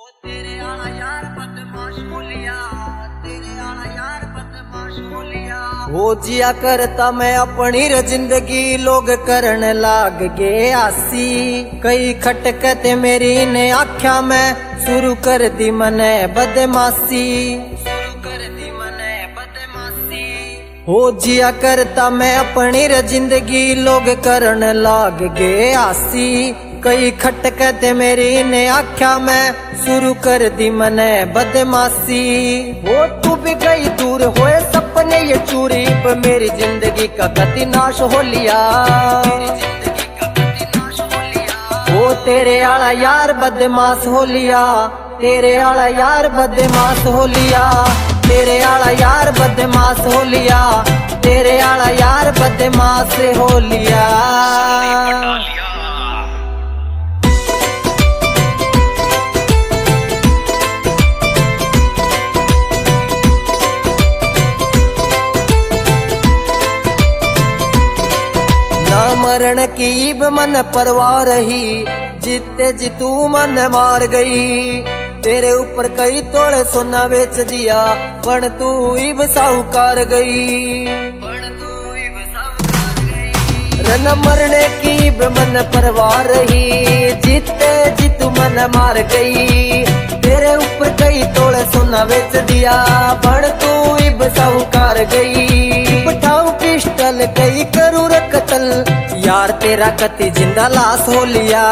तेरे आला यार बदमाश बोलिया, तेरे आला यार बदमाश बोलिया। हो जिया करता मैं अपनी जिंदगी लोग करन लाग गए आसी। कई खटकते मेरी ने आख्या मैं शुरू कर दी मने बदमाशी, शुरू कर दी मने बदमाशी। हो जिया करता मैं अपनी जिंदगी लोग करन लाग गए आसी। कई खटकते मेरी ने आख्या मैं शुरू कर दी मने बदमाशी। वो तू भी गई दूर होए सपने ये चूरी पर मेरी जिंदगी का गति नाश हो लिया। वो तेरे आला यार बदमाश हो लिया, तेरे आला यार बदमाश हो लिया, तेरे आला यार बदमाश हो लिया, तेरे आला यार बदमाश हो लिया। मरण की मन परवाह रही, जीते जी तू मन मार गई। तेरे ऊपर कई तोड़े सोना बेच दिया, पण तू इब साहूकार गई। रन मरने की मन परवाह रही, जीते जी तू मन मार गई। तेरे ऊपर कई तोड़े सोना बेच दिया, पण तू इब साहूकार गई। बिठाऊं पिस्टल कई करूँ कत्ल, यार तेरा कति जिंदा लाश हो लिया।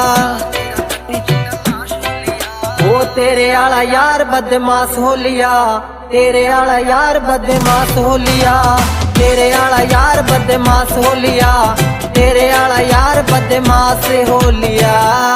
वो तेरे आला यार बदमाश हो लिया, तेरे आला यार बदमाश हो लिया, तेरे आला यार बदमाश हो लिया, तेरे आला यार बदमाश हो लिया।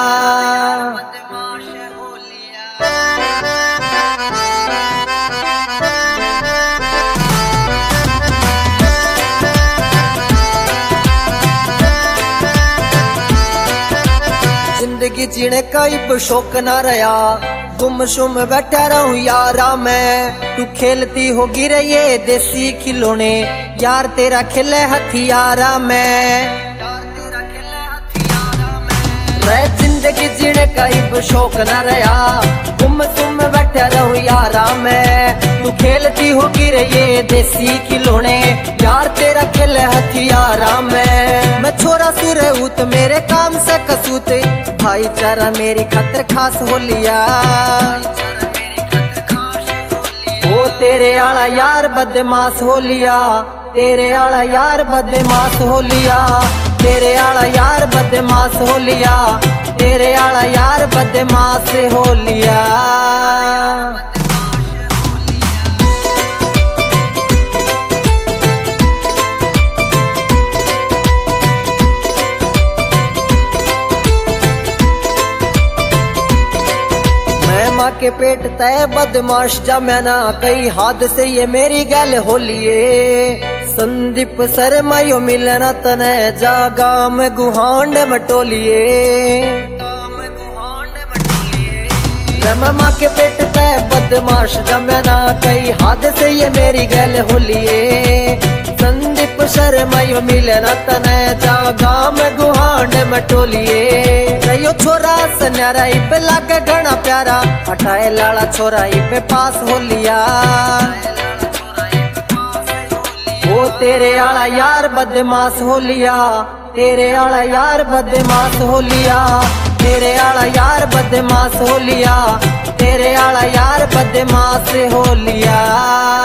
जिंदगी जीने का इब शौक न रहा, गुमसुम बैठा रहूं यारा मैं। तू खेलती होगी रे ये देसी खिलौने, यार तेरा खिले हथियारा मैं। जिंदगी जीने का इब शौक न रहा, गुमसुम बैठा रहूं यारा मैं। तू खेलती होगी रे ये देसी खिलौने, यार तेरा खिले हथियारा मैं छोरा सुरहूत मेरे काम से कसूत, भाईचारा मेरी खातिर खास हो लिया। वो तेरे आला यार बदमाश हो लिया, तेरे आला यार बदमाश हो लिया, तेरे आला यार बदमाश हो लिया, तेरे आला यार बदमाश हो लिया। माँ के पेट तय बदमाश जमाना, कई हादसे ये मेरी गल हो लिए। संदीप शर्मा यो मिलना तने जागा में गुहांड मटोलिए। माँ के पेट तय बदमाश जमाना, कई हादसे ये मेरी गल हो लिए। संदीप शर्मा यो मिलना तने जागा में गुहांड मटोलिए। यो छोरा सन्यारा इबे लागे घना प्यारा, हटाए लाला छोरा इबे पास हो लिया। वो तेरे आला यार बदमाश हो लिया, तेरे आला यार बदमाश हो लिया, तेरे आला यार बदमाश हो लिया, तेरे आला यार बदमाश हो लिया।